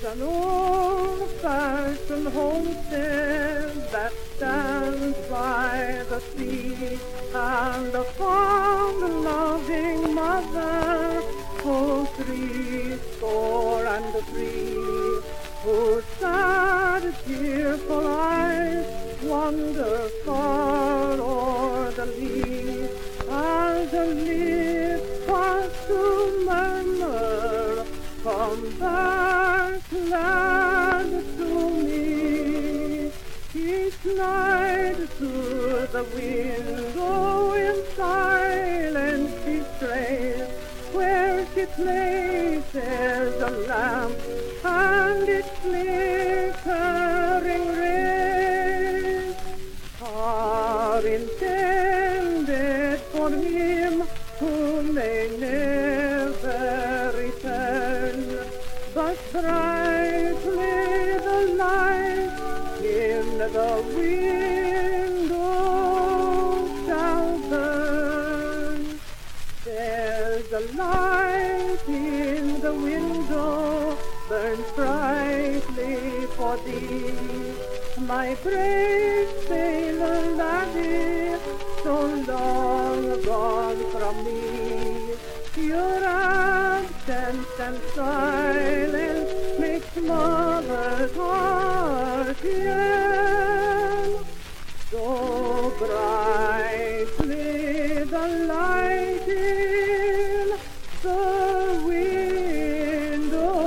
an old-fashioned homestead that stands by the sea, and a fond and loving mother, oh, 63, whose sad, tearful eyes wander far o'er the lea, as her lips pass to murmur, "Come back, lad, to me." Each night through the window in silence she strays, where she places a lamp and its flickering rays are intended for him who may never return, but brightly the light in the window shall burn. There's a light in the window, burns brightly for thee, my brave sailor laddie, so long gone from me. Your absence and silence makes mother's heart yearn. So brightly the light in the window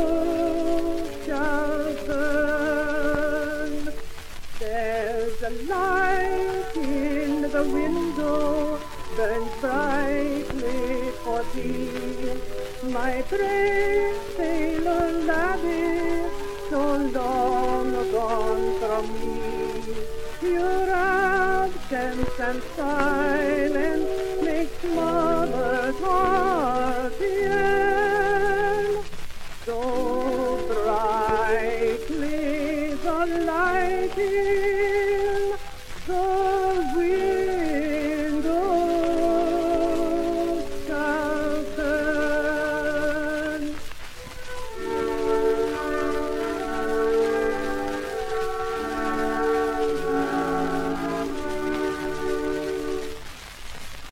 shall burn. There's a light in the window, burns brightly for thee, my brave sailor laddie, so long gone from me. Your absence and silence makes mother's